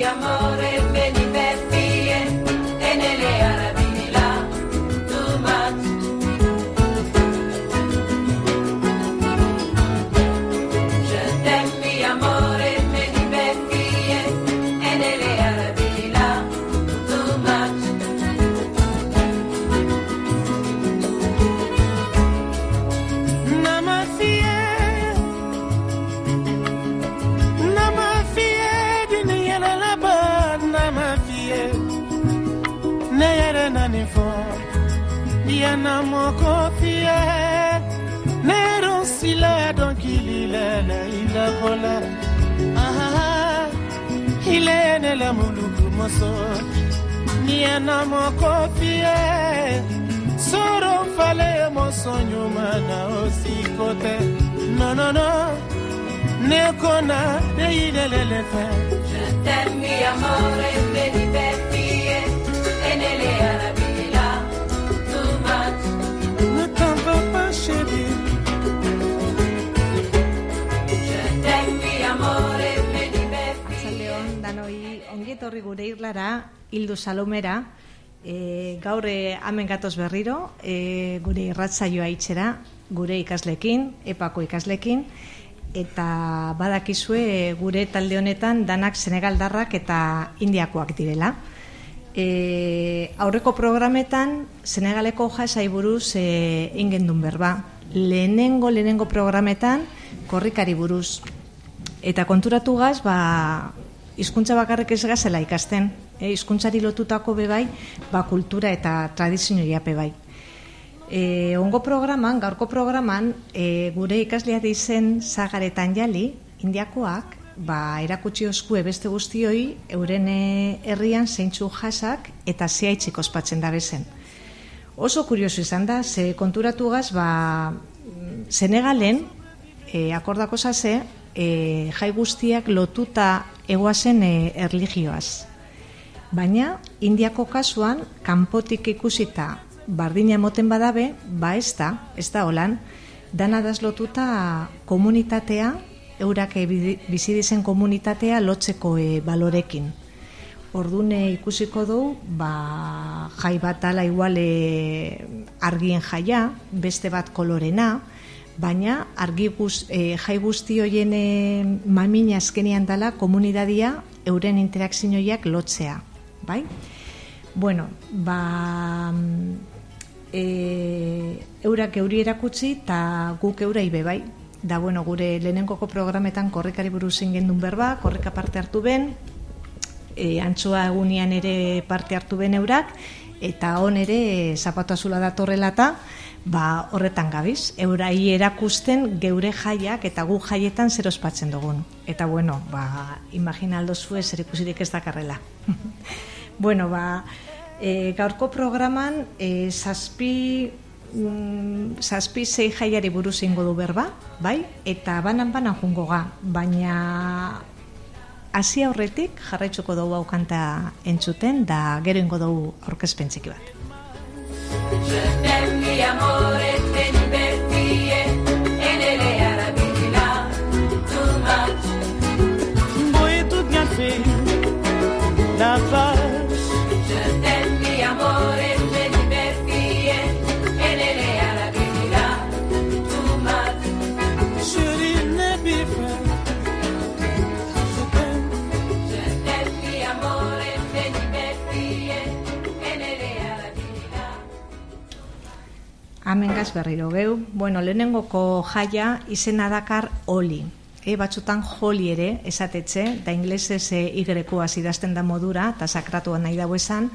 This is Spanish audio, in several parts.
amore me diverti e nelle Arabi là too much. Je t'aime mi amore me diverti e nelle Arabi là too much. Yana moko fie Nero sila donc il a vola Ah il est ne la muluku moso Yana moko fie Soro fale mo sonyo mana osi kote No no no Ne kona de ile fe Je t'aime mi amore me diverti e nelle Arabi Ongietorri gure irlara, Hildu Salomera, gaur hemen gatoz berriro, gure irratsaioa itxera, gure ikaslekin, epako ikaslekin, eta badakizue gure talde honetan danak senegaldarrak eta indiakoak direla. Aurreko programetan Senegaleko jasai buruz ingendun berba. Lehenengo programetan korrikari buruz. Eta konturatu gaz, hizkuntza bakarrik ez gazela ikasten. Hizkuntzari lotutako bebai, kultura eta tradizio jape bai. Gaurko programan, gure ikaslea dizen Zagaretan Jali, indiakoak, erakutsi oskue beste guztioi, euren herrian zeintzu jasak eta zehaitzik ospatzen da bezen. Oso kurioso izan da, ze konturatu gaz, Senegalen, akordako zase, jai guztiak lotuta egoazen erlijioaz. Baina, indiako kasuan, kanpotik ikusita bardina moten badabe, ez da holan, danadaz lotuta komunitatea, eurak bizi dizen komunitatea lotzeko balorekin. Ordune ikusiko du, jai bat ala igual argien jaia, beste bat kolorena, baina jai guzti hoien mamina azkenean dela komunitatea euren interakzioiak lotzea. Bai? Bueno, eurak euri erakutsi eta guk eurai bebai. Da, gure lehenengoko programetan korrikari buruz ingendun berba, korrika parte hartu ben, antxoa egunean ere parte hartu ben eurak, eta hon ere zapatu azula datorrela eta horretan gabiz. Eurai erakusten geure jaiak eta gu jaietan zer ospatzen dugun. Eta imagina aldo zue zer ikusirik ez dakarrela. Gaurko programan zazpi sei jaiari buruz ingo du berba, bai? Eta banan jungo ga, baina hasi aurretik jarraitzuko dugu hau kanta entzuten, da gero ingo dugu aurkezpen txiki bat. Voy tout bien fait, la paz. Amengaz berriro geu. Lehenengoko jaia izena dakar Oli. Batzutan Joli ere esatetxe, da inglesez Y-koaz idazten da modura, eta sakratua nahi dago esan,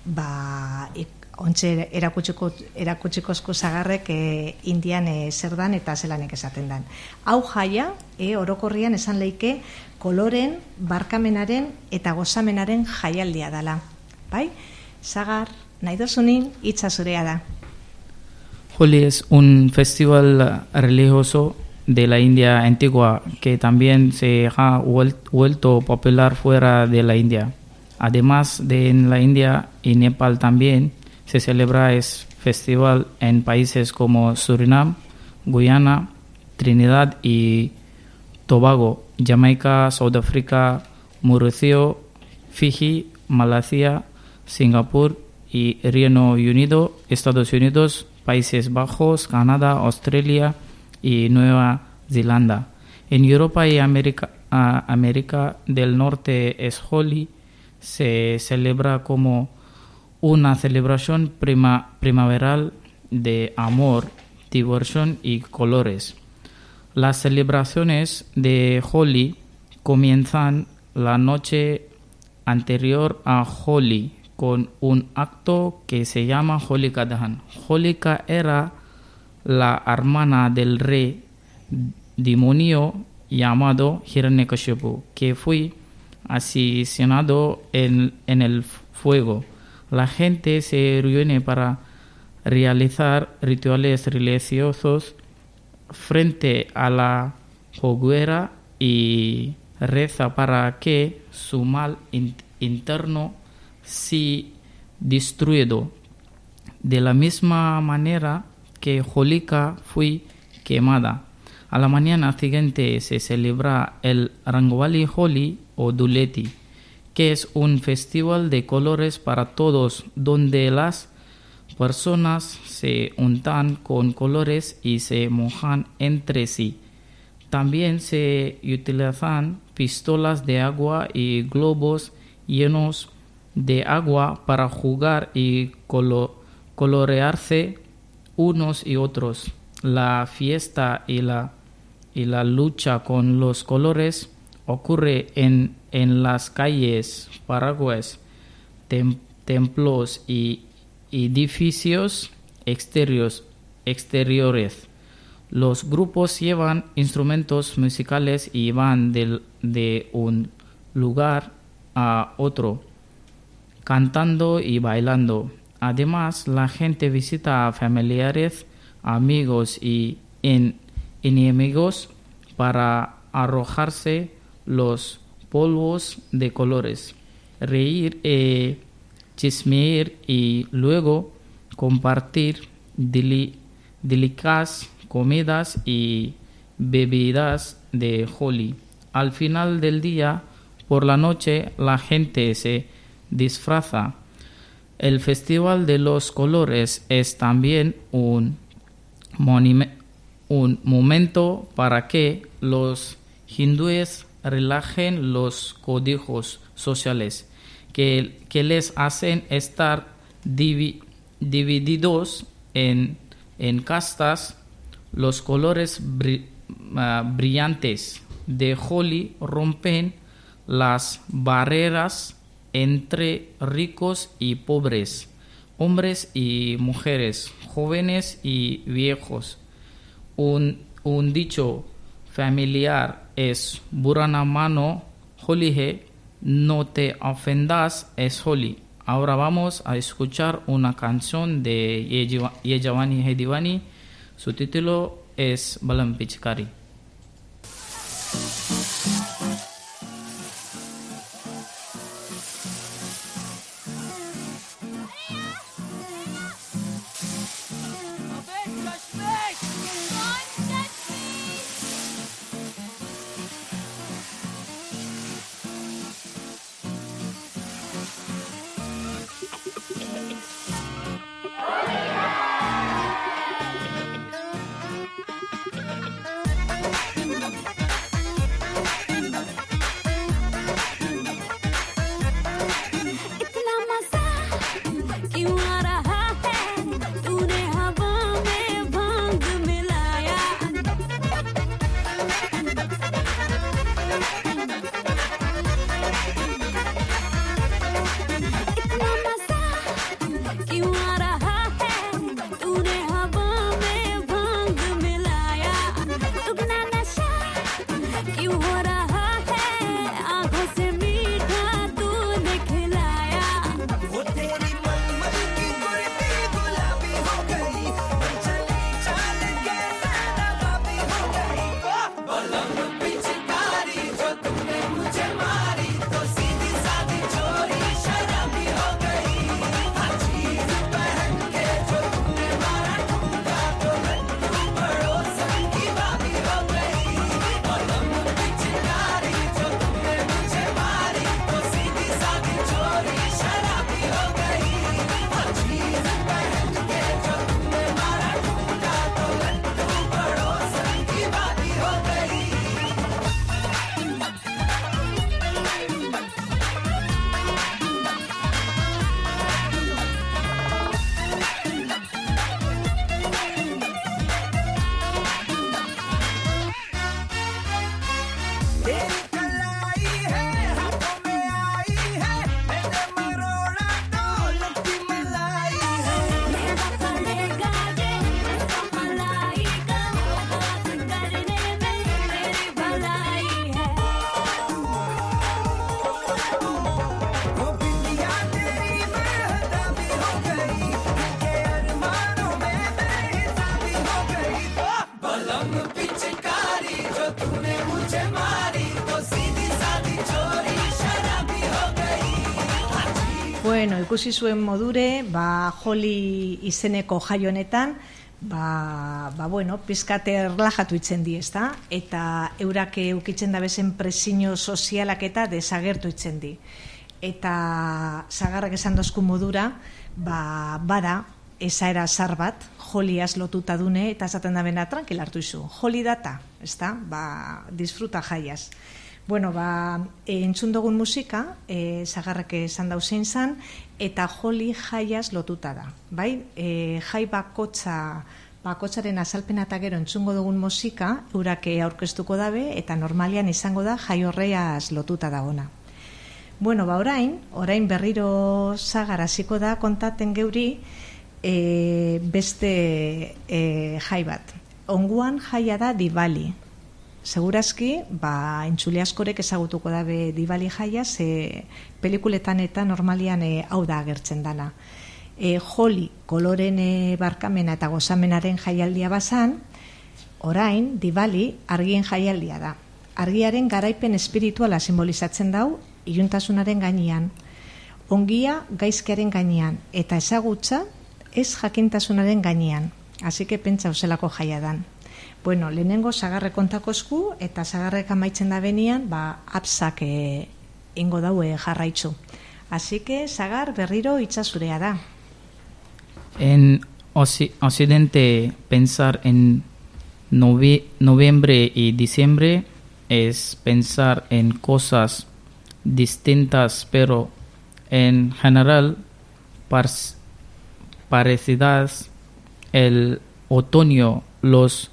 ontxe erakutsikozko zagarrek indian zer dan eta zelanek esaten dan. Hau jaia, orokorrian esan leike, koloren, barkamenaren eta gozamenaren jaialdia dala. Bai? Zagar, nahi dozunin, hitza zurea da. Holi es un festival religioso de la India antigua que también se ha vuelto popular fuera de la India. Además de en la India y Nepal también se celebra este festival en países como Surinam, Guyana, Trinidad y Tobago, Jamaica, Sudáfrica, Mauricio, Fiji, Malasia, Singapur y Reino Unido, Estados Unidos, Países Bajos, Canadá, Australia y Nueva Zelanda. En Europa y América del Norte es Holi, se celebra como una celebración primaveral de amor, diversión y colores. Las celebraciones de Holi comienzan la noche anterior a Holi con un acto que se llama Holika Dahan. Holika era la hermana del rey demonio llamado Hiranyakashipu, que fue asesinado en el fuego. La gente se reúne para realizar rituales religiosos frente a la hoguera y reza para que su mal interno sea destruido. De la misma manera que Holika fue quemada. A la mañana siguiente se celebra el Rangoli Holi o Dhuleti, que es un festival de colores para todos, donde las personas se untan con colores y se mojan entre sí. También se utilizan pistolas de agua y globos llenos de agua para jugar y colorearse unos y otros. La fiesta y la lucha con los colores ocurre en las calles, paraguas, templos y edificios exteriores. Los grupos llevan instrumentos musicales y van de un lugar a otro, cantando y bailando. Además, la gente visita a familiares, amigos y enemigos para arrojarse los polvos de colores, reír, chismear y luego compartir delicadas comidas y bebidas de Holi. Al final del día, por la noche, la gente se disfraza. El Festival de los Colores es también un momento para que los hindúes relajen los códigos sociales que les hacen estar divididos en castas. Los colores brillantes de Holi rompen las barreras entre ricos y pobres, hombres y mujeres, jóvenes y viejos. Un dicho familiar es Burana mano Holi no te ofendas, es Holi. Ahora vamos a escuchar una canción de Yejawani Hedivani. Su título es Balam Pichkari. Bueno, ikusi zuen modure, Holi izeneko jai honetan, bueno, pizkate erlajatu itzen di, ezta? Eta eurak eukitzen da bezen presiño sozialak eta desagertu itzen di. Eta Sagarrak esan dozku modura, bada esaera zar bat, Holiaz lotuta dune, eta esaten da bena tranquil hartu izu. Holi data, ezta? Disfruta jaiaz. Bueno, entzun dugun musika, Sagarrak esan dauzein zan, eta Holi jaiaz lotuta da. Bai? Jai bakotzaren azalpena eta gero entzungo dugun musika, eurak aurkeztuko dabe, eta normalian izango da jai horreaz lotuta dagona. Bueno, orain berriro Sagar hasiko da kontaten geuri beste jai bat. Onguan jaia da Diwali. Segurazki, entzule askorek ezagutuko dabe Diwali jaia, ze pelikuletan eta normalian hau da agertzen dana. Holi, koloren barkamena eta gozamenaren jaialdia bazan, orain, Diwali, argien jaialdia da. Argiaren garaipen espirituala simbolizatzen dau, iluntasunaren gainean, ongia gaizkearen gainean, eta ezagutza ez jakintasunaren gainean. Así que pentsa uselako jaia dan. Bueno, lehenengo Sagarrek kontakozku, eta Sagarrek amaitzen da benian, apsak ingo daue jarraitzu. Así que Sagar berriro itxasurea da. En Occidente, pensar en noviembre y diciembre es pensar en cosas distintas, pero en general parecidas. El otoño, los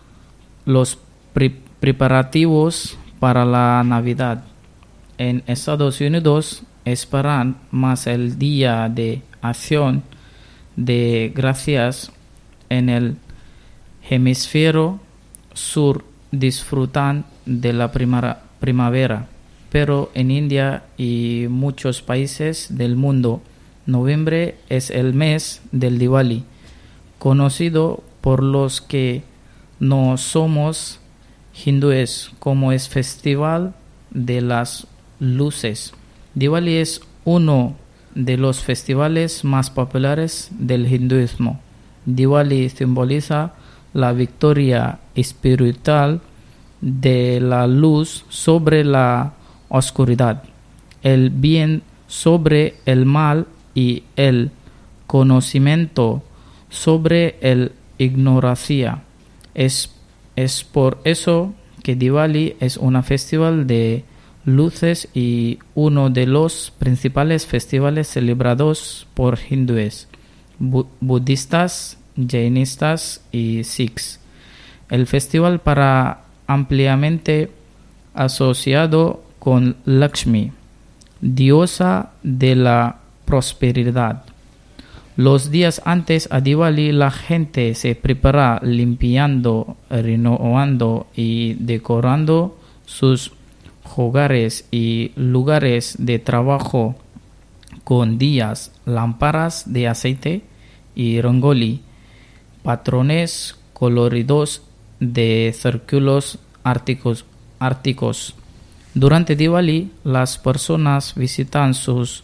preparativos para la Navidad. En Estados Unidos esperan más el Día de Acción de Gracias. En el hemisferio sur disfrutan de la primavera, pero en India y muchos países del mundo, noviembre es el mes del Diwali, conocido por los que no somos hindúes como es festival de las luces. Diwali es uno de los festivales más populares del hinduismo. Diwali simboliza la victoria espiritual de la luz sobre la oscuridad, el bien sobre el mal y el conocimiento sobre la ignorancia. Es por eso que Diwali es un festival de luces y uno de los principales festivales celebrados por hindúes, budistas, jainistas y sikhs. El festival para ampliamente asociado con Lakshmi, diosa de la prosperidad. Los días antes a Diwali la gente se prepara limpiando, renovando y decorando sus hogares y lugares de trabajo con días, lámparas de aceite y rangoli, patrones coloridos de círculos árticos. Durante Diwali, las personas visitan sus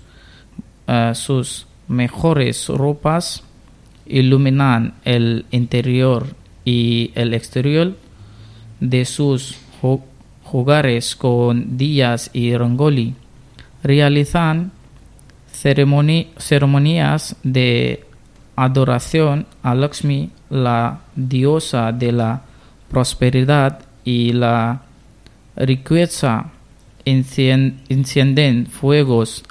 mejores ropas, iluminan el interior y el exterior de sus hogares con días y rangoli, realizan ceremonias de adoración a Lakshmi, la diosa de la prosperidad y la riqueza, encienden fuegos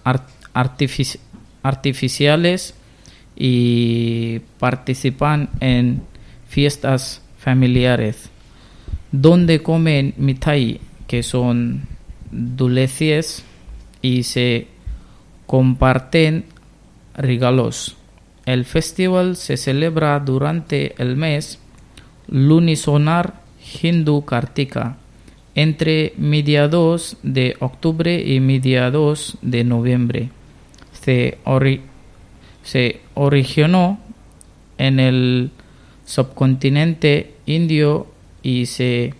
artificiales y participan en fiestas familiares, donde comen mithai, que son dulces, y se comparten regalos. El festival se celebra durante el mes lunisolar hindú Kartika, entre mediados de octubre y mediados de noviembre. Se originó en el subcontinente indio y se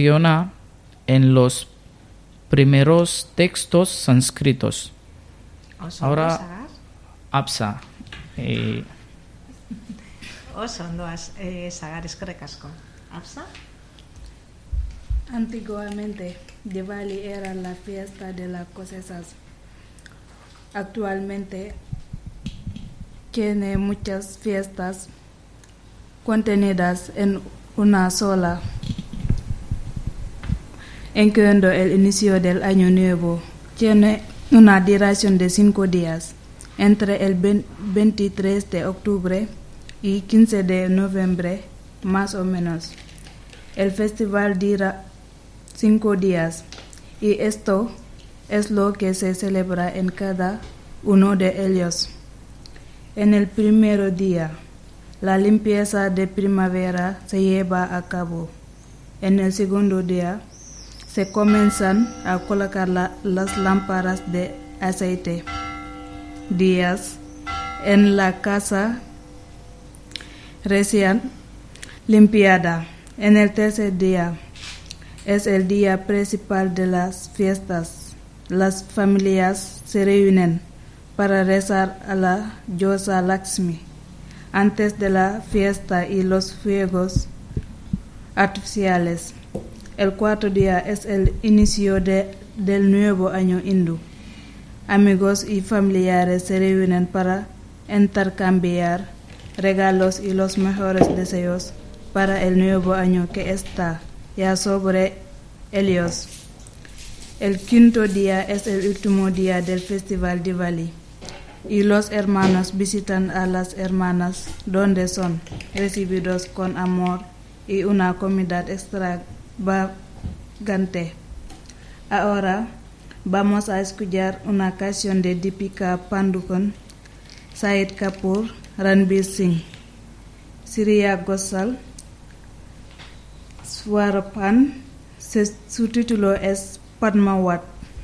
menciona en los primeros textos sánscritos. Ahora, Sagar. Absa. Oso ondoaz, Sagar, eskerrik asko. Absa? Antiguamente, Diwali era la fiesta de las cosechas. Actualmente, tiene muchas fiestas contenidas en una sola, incluyendo el inicio del año nuevo. Tiene una duración de 5 días, entre el 23 de octubre y 15 de noviembre, más o menos. El festival dura 5 días y esto es lo que se celebra en cada uno de ellos. En el primer día, la limpieza de primavera se lleva a cabo. En el segundo día, se comienzan a colocar las lámparas de aceite. Días en la casa recién limpiada. En el tercer día, es el día principal de las fiestas. Las familias se reúnen para rezar a la diosa Lakshmi antes de la fiesta y los fuegos artificiales. El cuarto día es el inicio del nuevo año hindú. Amigos y familiares se reúnen para intercambiar regalos y los mejores deseos para el nuevo año que está ya sobre ellos. El quinto día es el último día del festival Diwali y los hermanos visitan a las hermanas donde son recibidos con amor y una comida extravagante. Ahora vamos a escuchar una canción de Deepika Padukone, Shahid Kapoor, Ranveer Singh, Shreya Ghoshal, Swarpan. Su título es Padmavat.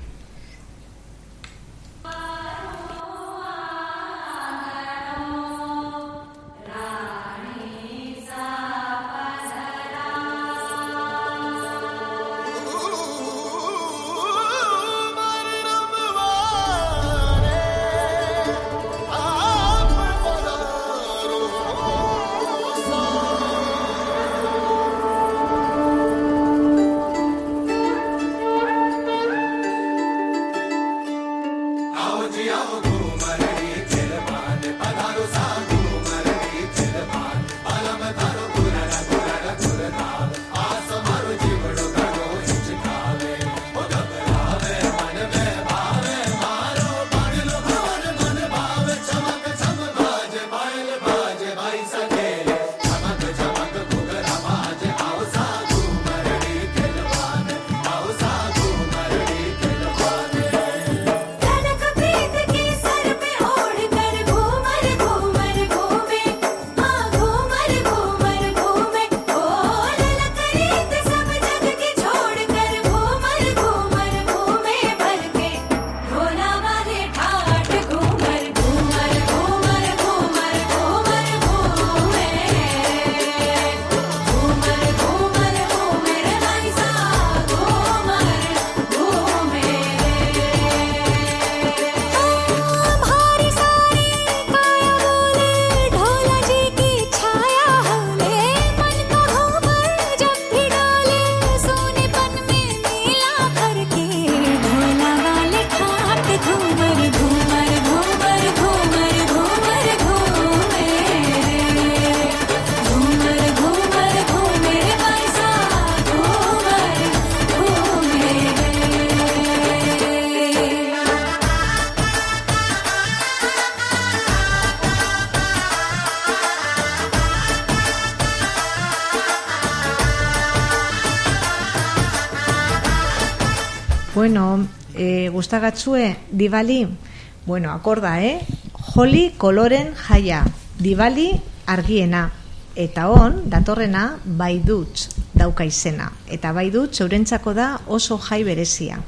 Bueno, gustagatzue Diwali? Bueno, akorda, Holi koloren jaia, Diwali argiena. Eta datorrena Baiduts dauka izena. Eta Baiduts eurentzako da oso jai berezia.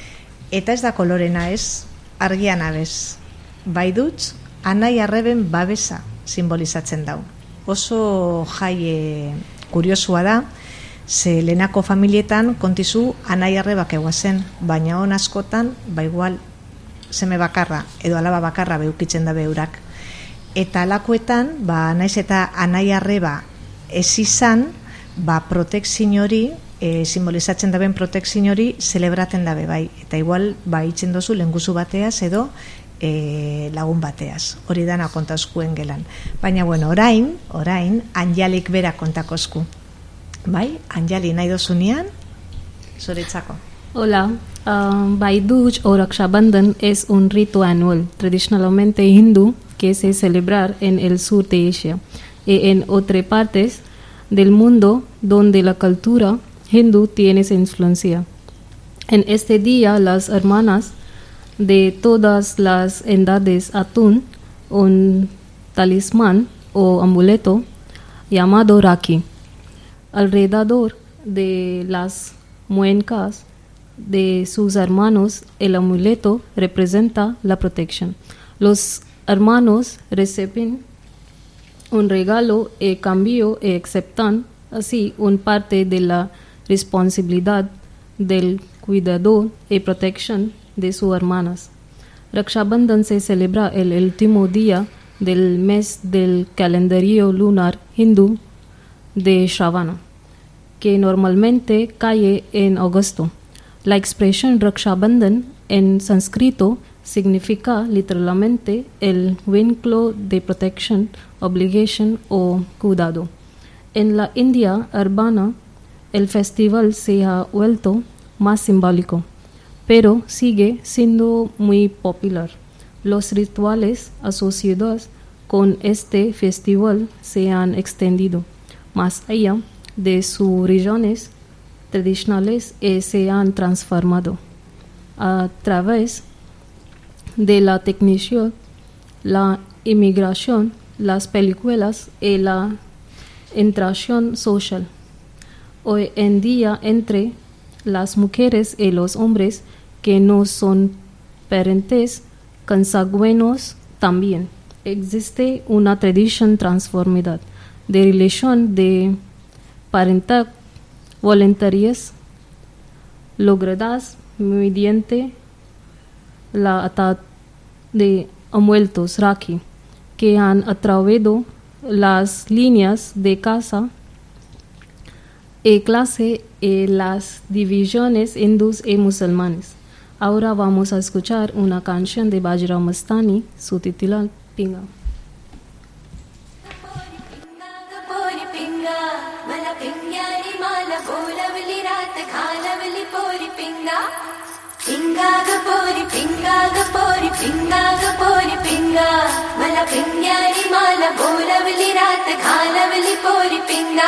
Eta ez da kolorena ez, argiana bez. Baiduts anai arreben babesa simbolizatzen dau. Oso jai kuriosua da, ze lehenako familietan kontizu anai arrebak eguazen, baina askotan, igual seme bakarra edo alaba bakarra beukitzen da beurak. Eta alakoetan, naiz eta anai arreba ez izan, protekzin hori, simbolizatzen daben protekzin hori, zelebraten dabe bai. Eta igual, itzen dozu lenguzu bateaz edo lagun bateaz. Hori dana kontazkuen gelan. Baina, bueno, orain, Anjalik bera kontakozku. Bai, Anjali nahi dozunean, zuretzako. Hola, Bhai Dooj o Raksha Bandhan es un rito anual, tradicionalmente hindú, que se celebra en el sur de Asia y en otras partes del mundo donde la cultura hindú tiene su influencia. En este día, las hermanas de todas las edades atan un talismán o amuleto llamado Rakhi alrededor de las muñecas de sus hermanos. El amuleto representa la protección. Los hermanos reciben un regalo y cambio y aceptan así una parte de la responsabilidad del cuidado y protección de sus hermanas. Raksha Bandhan se celebra el último día del mes del calendario lunar hindú de Shravana, que normalmente cae en agosto. La expresión Raksha Bandhan en sánscrito significa literalmente el vínculo de protección, obligación o cuidado. En la India urbana, el festival se ha vuelto más simbólico, pero sigue siendo muy popular. Los rituales asociados con este festival se han extendido más allá de sus regiones tradicionales y se han transformado a través de la tecnología, la inmigración, las películas y la interacción social. Hoy en día, entre las mujeres y los hombres que no son parentes consanguíneos también existe una tradición transformada de relación de parental voluntarias logradas mediante la atad de amuletos Rakhi que han atravesado las líneas de casa y clase y las divisiones hindúes y musulmanes. Ahora vamos a escuchar una canción de Bajirao Mastani, su titular Pinga. Pinga gapori pinga gapori pinga gapori pinga mala pinyari mala bolavli raat khalavli pori pinga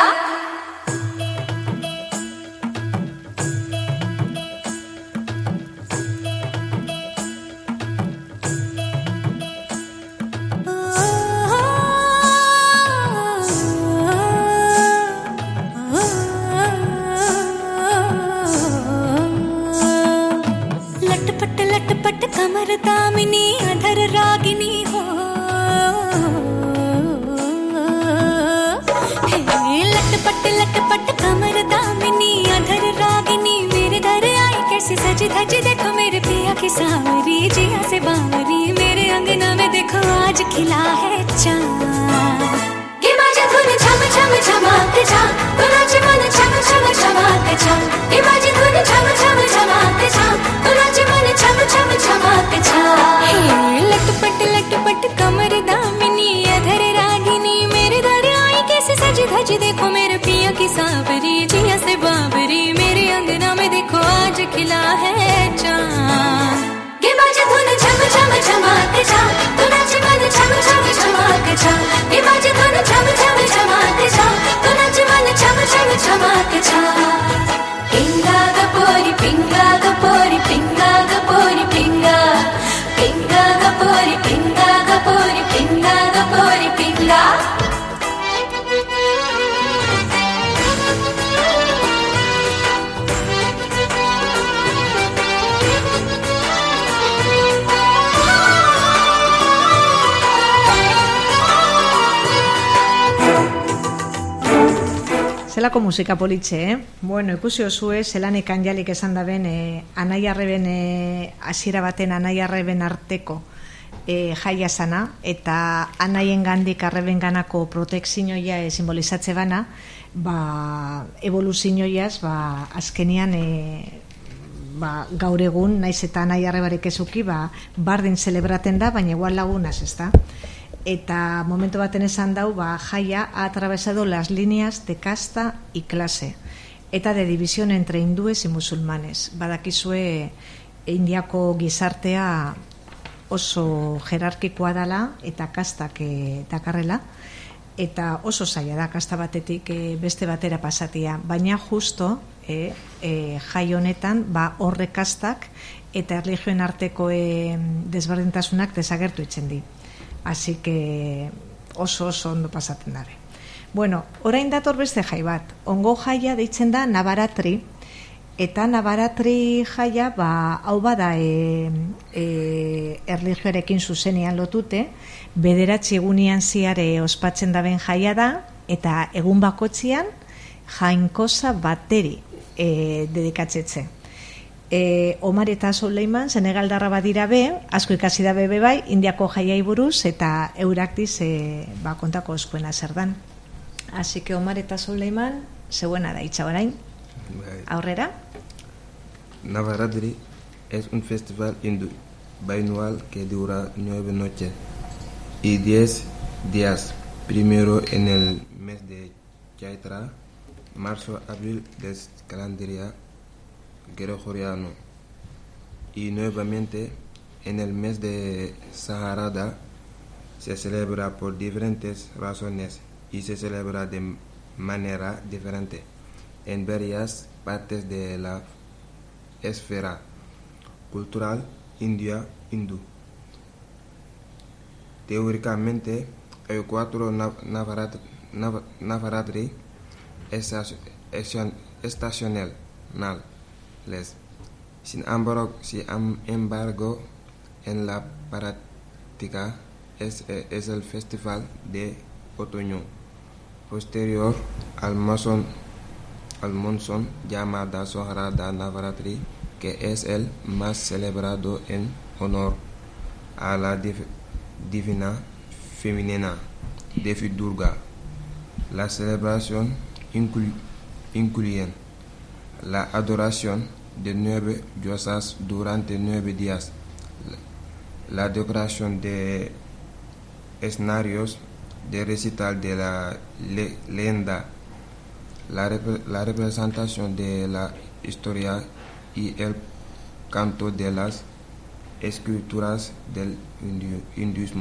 कमर दामिनी अधर रागिनी हो लटपट कमर दामिनी अधर रागिनी मेरे दर आई कैसी सज धज देखो मेरे पिया की सावरी जिया से बावरी मेरे अंगना में देखो आज खिला है चाँद ये बाजा धुन छम छम छमाते जा तो नाच मन छम छम छमाते जा ये बाजा धुन छम छम छमाते जा तो नाच मन छम छम छमाते जा लटपट कमर दामिनी अधर रागिनी मेरे दर आई कैसे सज धज देखो मेरे पिया की सावरी जिया से बावरी मेरे अंगना में देखो आज खिला है चाँद ये बाजा धुन छम छम छमाते जा तो नाच मन छम छम छमाते जा ये बाजा धुन छम छम छमाते जा तो नाच मन छम छम छमाते जा पिंगा गपोरी पिंगा गपोरी पिंगा गपोरी पिंगा पिंगा गपोरी पिंगा गपोरी पिंगा गपोरी पिंगा zelako musika politxe, Bueno, ikusi osue, zelanik anjalik esan da ben, anaiarreben, hasiera baten anaiarreben arteko jaia sana, eta anaien gandik arreben ganako protekzinoia simbolizatze bana, evoluzioiaz, azkenian gaur egun, naiz eta anaiarrebarik ezuki, bardin zelebraten da, baina igual lagunaz, ez da? Eta momentu baten esan dau, jaia ha atravesado las líneas de casta y clase, eta de división entre hindúes y musulmanes. Badakizue, indiako gizartea oso jerarkikoa dela eta kastak dakarrela, eta oso zaila da kasta batetik beste batera pasatia, baina justo jai honetan horre kastak eta erlijioen arteko desberdintasunak desagertu itzen di. Así que oso ondo pasaten dabe. Bueno, orain dator beste jai bat. Ongo jaia deitzen da Navaratri, eta Navaratri jaia hau bada erlijioarekin zuzenian lotute, bederatzi egunean ziare ospatzen daben jaia da, eta egun bakotzian jainkosa bateri dedikatzetze. Omar eta Suleiman Senegaldarra badira be, asko ikasi da bebe bai, Indiako jaiai buruz eta eurak diz kontako eskuena zer dan. Así que Omar eta Suleiman, zeuena da itxa orain. Aurrera. Navaratri es un festival hindú bianual que dura 9 noches y 10 días. Primero en el mes de Chaitra, marzo-abril del calendario gregoriano, y nuevamente en el mes de Saharada. Se celebra por diferentes razones y se celebra de manera diferente en varias partes de la esfera cultural hindú. Teóricamente hay 4 Navaratri estacionales. Sin embargo, en la práctica es el festival de otoño posterior al monzón llamado Saharada Navaratri, que es el más celebrado en honor a la divina femenina Devi Durga. La celebración incluye la adoración de 9 diosas durante 9 días, la decoración de escenarios de recital de la leyenda, la representación de la historia y el canto de las escrituras del hinduismo.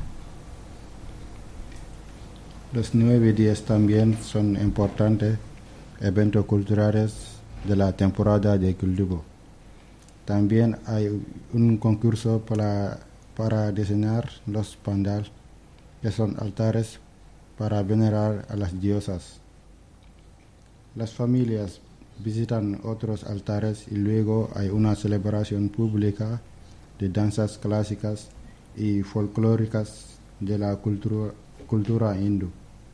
Los 9 días también son importantes eventos culturales de la temporada de cultivo. También hay un concurso para diseñar los pandal, que son altares para venerar a las diosas. Las familias visitan otros altares y luego hay una celebración pública de danzas clásicas y folclóricas de la cultura hindú.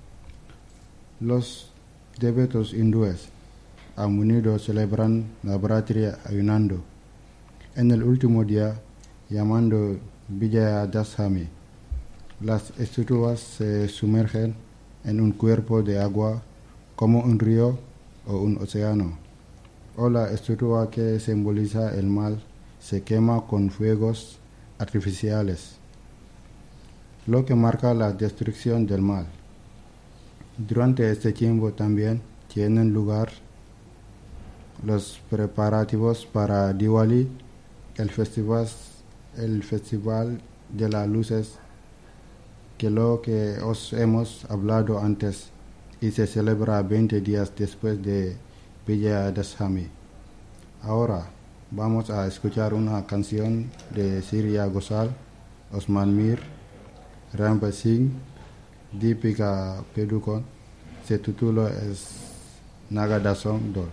Los devotos hindúes a menudo celebran Navaratri ayunando. En el último día, llamado Vijayadashami, las estatuas se sumergen en un cuerpo de agua como un río o un océano, o la estatua que simboliza el mal se quema con fuegos artificiales, lo que marca la destrucción del mal. Durante este tiempo también tienen lugar los preparativos para Diwali, el festival de las luces, que lo que os hemos hablado antes, y se celebra 20 días después de Vijayadashami. Ahora vamos a escuchar una canción de Shreya Ghoshal, Osman Mir, Ranbir Singh, Deepika Padukone. Se titula es Nagada Song Dol.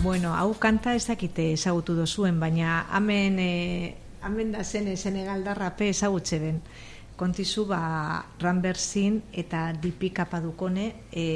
Bueno, hau kanta ezakite ezagutu dozuen, baina hemen da zen Senegaldarrape ezagutze den. Kontizu Rambersin eta Dipi Kapadukone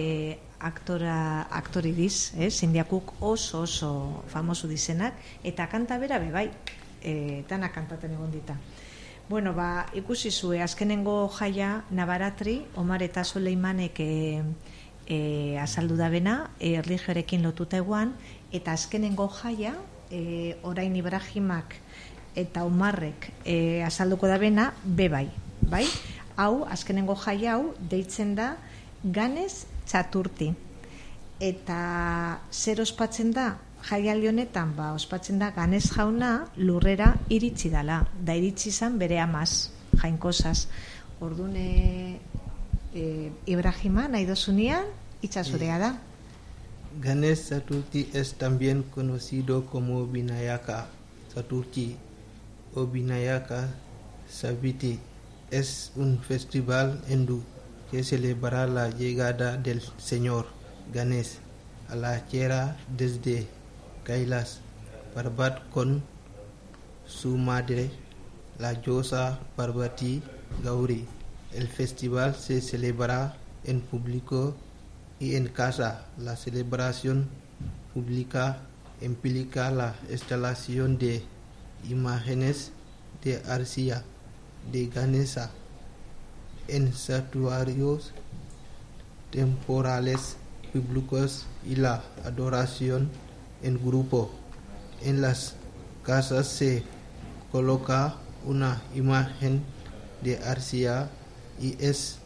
aktori diz, zindiakuk oso famosu dizenak, eta kanta bera bebai, dana kantaten egon dita. Bueno, ikusi zue, azkenengo jaia Navaratri, Omar eta Soleimanek azaldu da bena, erlijioarekin lotuta eguan, eta azkenengo jaia, orain Ibrahimak eta Omarrek azalduko da bena, bebai. Bai? Hau, azkenengo jaia hau, deitzen da Ganes Txaturti. Eta zer ospatzen da? Jaialdi honetan, ospatzen da Ganes jauna lurrera iritsi dala. Da iritsi izan bere amaz, jainkosaz. Orduan, Ibrahima, nahi dozunean, itxasurea da. Ganes Chaturthi es también conocido como Vinayaka Chaturthi o Vinayaka Saviti. Es un festival hindú que celebra la llegada del Señor Ganesh a la tierra desde Kailas Parbat con su madre, la diosa Parvati Gauri. El festival se celebra en público y en casa. La celebración pública implica la instalación de imágenes de arcilla de Ganesha en santuarios temporales públicos y la adoración en grupo. En las casas se coloca una imagen de arcilla y es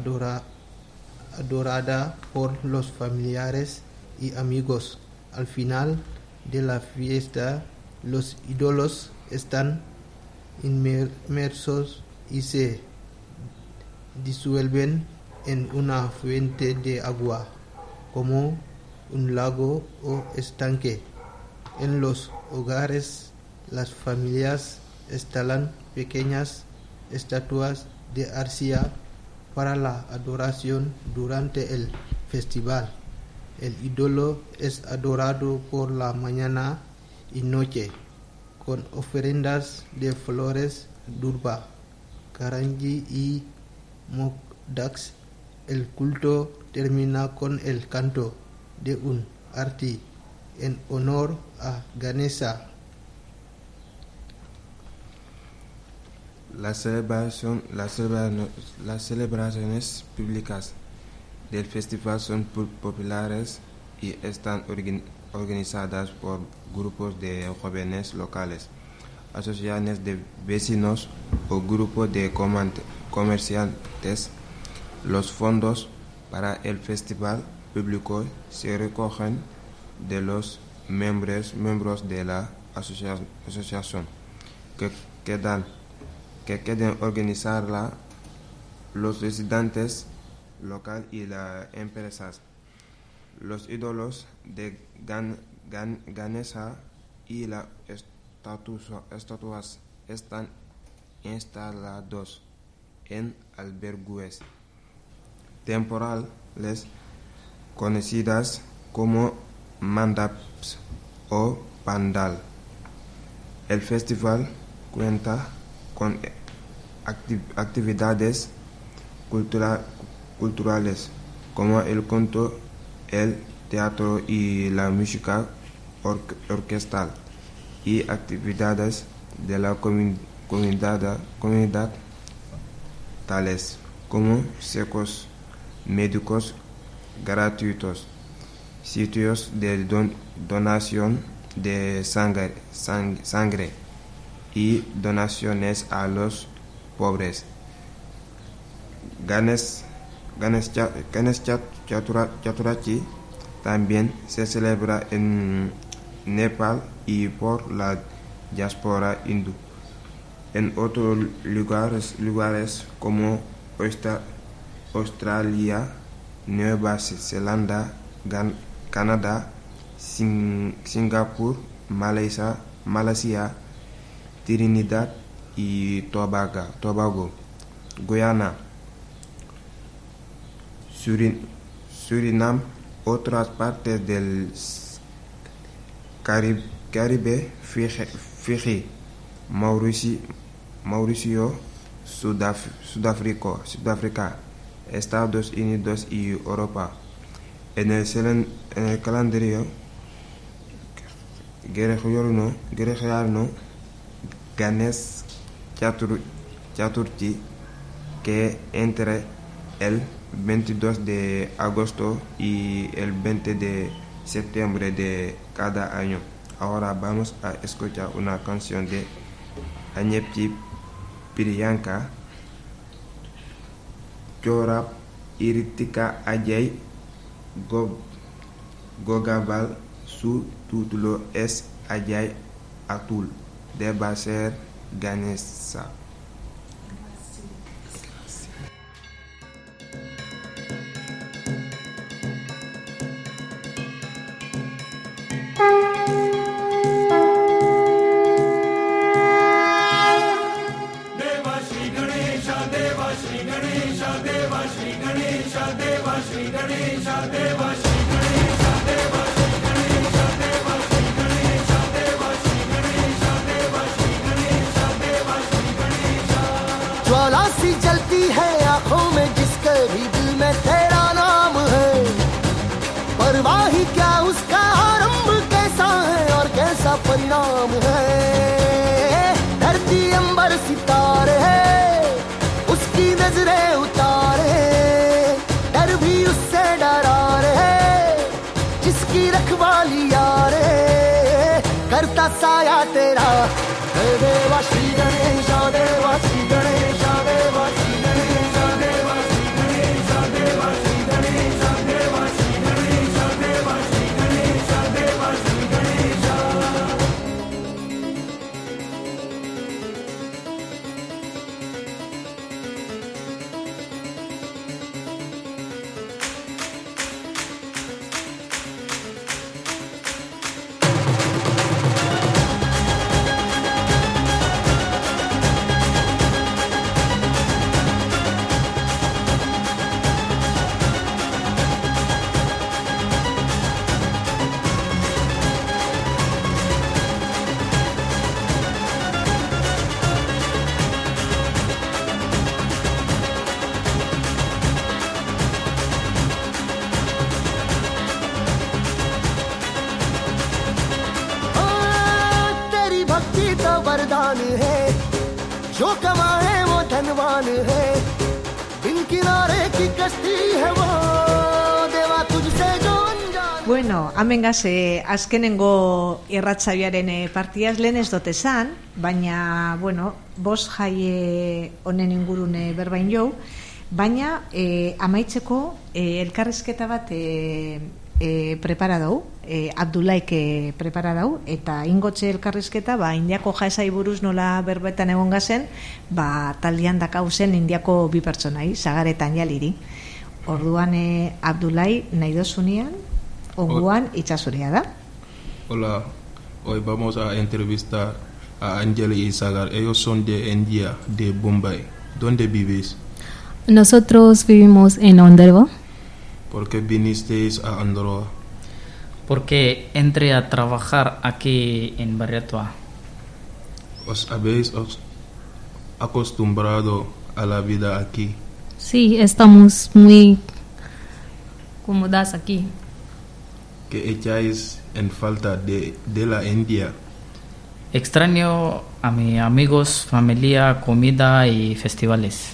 adorada por los familiares y amigos. Al final de la fiesta, los ídolos están inmersos y se disuelven en una fuente de agua, como un lago o estanque. En los hogares, las familias instalan pequeñas estatuas de arcilla para la adoración durante el festival. El ídolo es adorado por la mañana y noche con ofrendas de flores, durba, karanji y modaks. El culto termina con el canto de un arti en honor a Ganesha. Las celebraciones públicas del festival son populares y están organizadas por grupos de jóvenes locales, asociaciones de vecinos o grupos de comerciantes. Los fondos para el festival público se recogen de los miembros de la asociación que queden organizarla, los residentes locales y las empresas. Los ídolos de Ganesha y las estatuas están instalados en albergues temporales conocidas como mandaps o pandal. El festival cuenta con actividades culturales como el canto, el teatro y la música orquestal, y actividades de la comunidad tales como secos médicos gratuitos, sitios de donación de sangre y donaciones a los pobres. Ganesh Chaturthi también se celebra en Nepal y por la diáspora hindú. En otros lugares como Australia, Nueva Zelanda, Canadá, Singapur, Malasia, Trinidad y Tobago, Guyana, Surinam, otras partes del Caribe, Fiji, Mauricio, Sudáfrica, Estados Unidos y Europa. En el calendario gregoriano Ganesh Chaturthi, que entre el 22 de agosto y el 20 de septiembre de cada año. Ahora vamos a escuchar una canción de Anyepti Priyanka, Chorap Iritika Ajay Gogabal. Su título es Ajay Atul, debe ser Ganesha. ज्वाला सी जलती है आंखों में जिसके भी दिल में तेरा नाम है, परवाह ही क्या उसका आरंभ कैसा है और कैसा परिणाम है। धरती अंबर सितारे है उसकी नजरें उतारे, डर भी उससे डरा रहे जिसकी रखवाली यारे, करता साया तेरा हे देवा श्री गणेश देवा श्री गणेश देवा श्री गणेश देवा श्री गणेश देवा श्री गणेश देवा श्री गणेश देवा श्री गणेश देवा श्री गणेश। वरदान है जो कमाए वो धनवान है, बिन किनारे की कश्ती है वो देवा तुझसे जो अनजान। Bueno, hemen gaze azkenengo irratsaioaren partiaz lehen ez dut esan, baina, bueno, bost jai honen ingurune berbain jau, baina amaitzeko elkarrizketa bat prepara dau, Abdulaik prepara dau, eta ingotxe elkarrizketa, indiako jaesai buruz nola berbetan egon gazen, taldean dakau zen indiako bi pertsonai, Sagaretan Jaliri. Orduan Abdulai nahi dozunean, onguan itxasuria da. Hola, hoy vamos a entrevistar a Angel y Sagar. Ellos son de India, de Bombay. ¿Dónde vives? Nosotros vivimos en Onderva. ¿Por qué vinisteis a Andorra? Porque entré a trabajar aquí en Barriatua. ¿Os habéis acostumbrado a la vida aquí? Sí, estamos muy cómodas aquí. ¿Qué echáis en falta de la India? Extraño a mis amigos, familia, comida y festivales.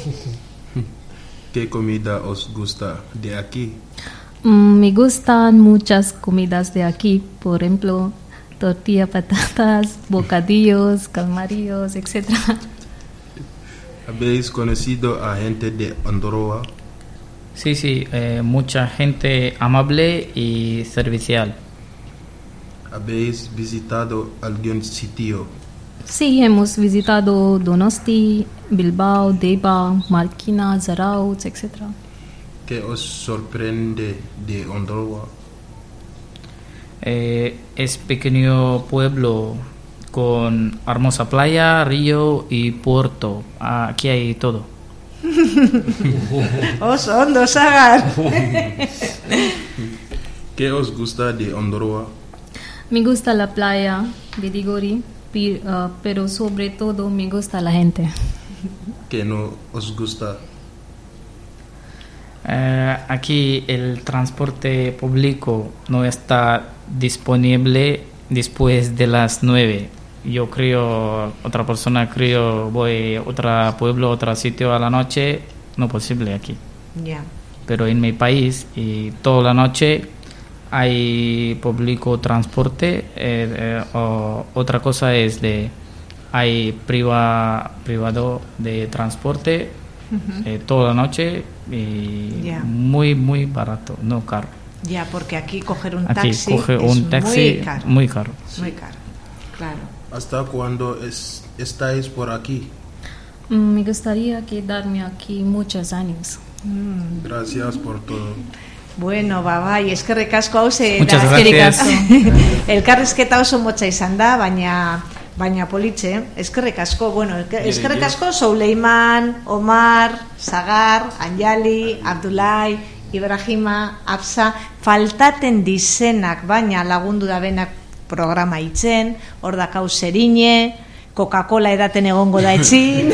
¿Qué comida os gusta de aquí? Me gustan muchas comidas de aquí, por ejemplo, tortilla, patatas, bocadillos, calmarillos, etc. ¿Habéis conocido a gente de Andorra? Sí, mucha gente amable y servicial. ¿Habéis visitado algún sitio? Sí, hemos visitado Donosti, Bilbao, Deva, Marquina, Zarauz, etc. ¿Qué os sorprende de Andorra? Es pequeño pueblo con hermosa playa, río y puerto. Aquí hay todo. Oso ondo, Sagar. ¿Qué os gusta de Andorra? Me gusta la playa, Vidigori, pero sobre todo me gusta la gente. ¿Qué no os gusta? Aquí el transporte público no está disponible después de las 9. Yo creo, otra persona creo, voy a otro pueblo, otro sitio a la noche, no posible aquí. Ya. Pero en mi país, y toda la noche hay público transporte. Otra cosa es hay privado de transporte toda la noche y muy, muy barato, no caro. Ya, porque aquí coger un Aquí taxi coge es un taxi muy caro. Muy caro, claro. ¿Hasta cuándo estáis por aquí? Me gustaría quedarme aquí muchos años. Gracias por todo. Bueno, bai, eskerrik asko hau ze Muchas da. gracias. Elkarrizketa oso motza izan da, baina politxe, eskerrik asko. Bueno, eskerrik asko Souleiman, Omar, Sagar, Anjali, Abdulai, Ibrahima, Absa, faltaten dizenak, baina lagundu da benak programa itzen, hor dakau Zerine, Coca-Cola edaten egongo da etxin,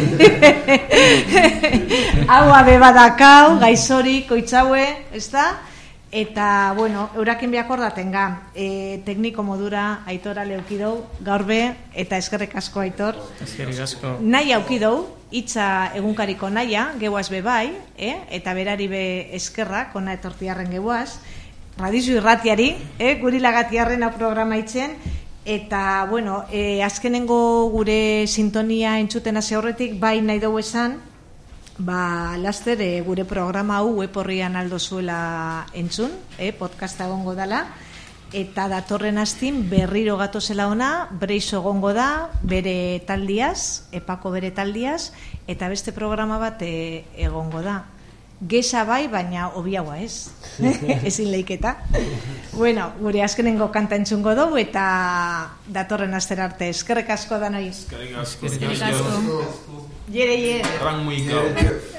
haua bebadakau, gaizori, koitzaue, ez da? Eta, bueno, eurakin biak ordaten ga, tekniko modura Aitora leukidou, gaur be, eta eskerrik asko Aitor. Eskerrik asko. Nahi aukidou, hitza egunkariko naia, geuaz be bai, eta berari be eskerrak, ona etortiarren geuaz, Radizu Irratiari, guri lagatiarrena programa itzen, eta, bueno, azkenengo gure sintonia entzuten hasi aurretik, bai nahi dugu esan, laster gure programa hau web horrian aldo zuela entzun, podcasta egongo dala, eta datorren astin berriro gatozela ona, Breizo egongo da, bere taldiaz, epako bere taldiaz, eta beste programa bat egongo da. Gesa bai, baina obiagoa ez. Ezin leiketa. Bueno, gure azkenengo kanta entzungo dugu eta datorren aster arte. Eskerrik asko danoi. Eskerrik asko. Eskerrik asko. Jere. Erran muy gau.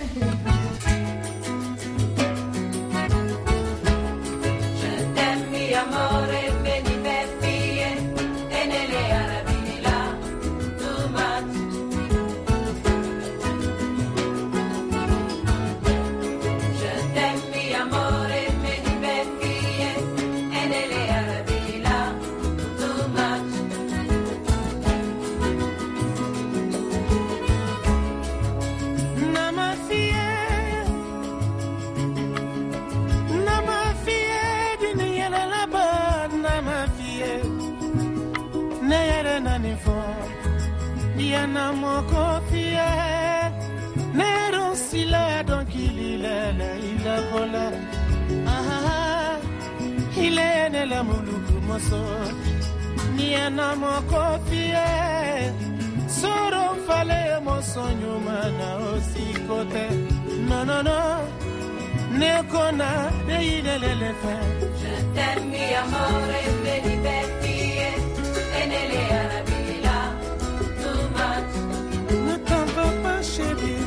Yana moko fier Nero sila donc il a vola il est ne la muluku moso Yana moko fier Soro fale mo sonho mana osikote No Ne kona de ilele fe Je t'aime mi amore me divertie e nelle arabi Ne t'en veux pas chérie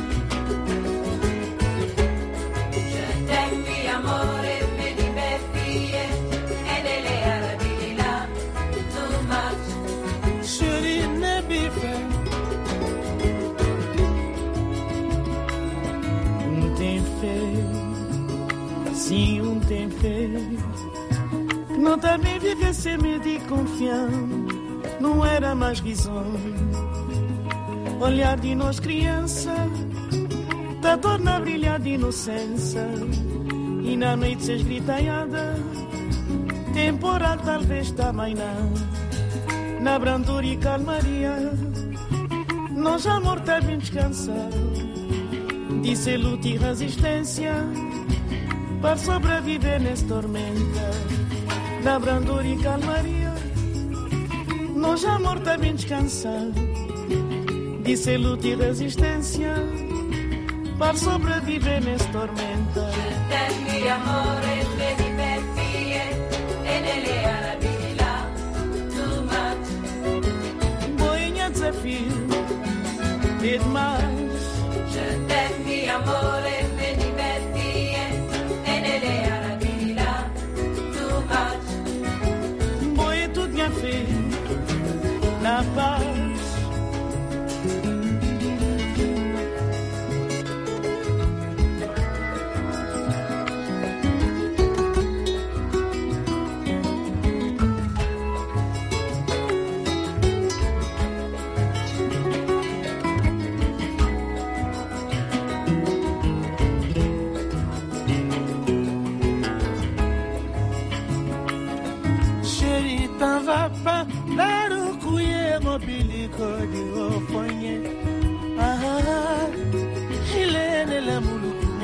Je t'aime mi amore me divertie e nelle arabi là too much Chérie ne bife tem fait Si tem fait Não também viver sem medo e confiança Não era mais risonho Olhar de nós criança Da dor na brilhar de inocência E na noite se esgritaiada Temporal talvez também não Na brandura e calmaria Nós amor tá bem descansado Disse luta e resistência Para sobreviver nessa tormenta Na brandura e calmaria Nós amor tá bem descansado Disse luta e resistência Para sobreviver nessa tormenta Je t'aime mi amore me divertie e nelle arabi là too much Boinha desafio E demais Je t'aime mi amore me divertie e nelle arabi là too much Boinha tudo minha filha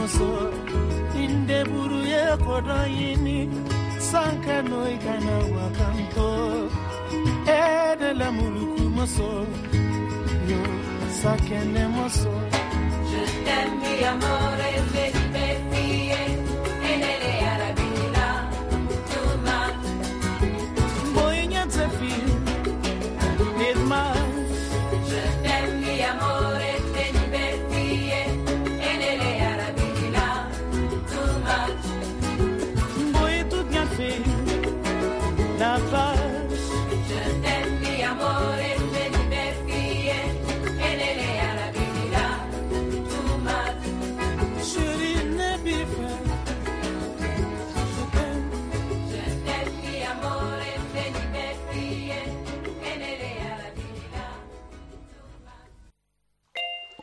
moso inde buru ye kodo yini sanka noi kana wakanto de la muluku moso yo sakene moso. Je t'aime mi amore vedi fie e nelle arabila too much boy niente feel need my. Je t'aime mi amore vedi fie e nelle arabila too much boy tout bien fait la paz